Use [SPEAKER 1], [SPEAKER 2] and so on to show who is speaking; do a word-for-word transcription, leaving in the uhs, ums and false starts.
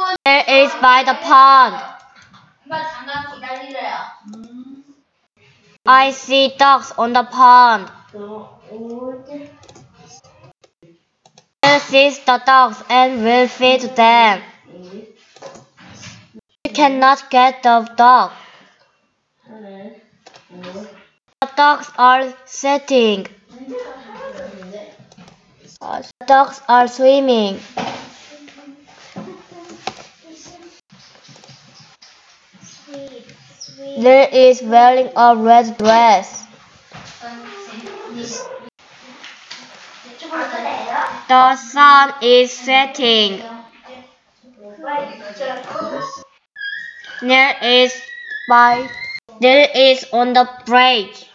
[SPEAKER 1] There is by the pond. I see ducks on the pond. Will sees the ducks and will feed them. You cannot get the duck. The ducks are sitting. The ducks are swimming. There is wearing a red dress. The sun is setting. There is by there is on the bridge.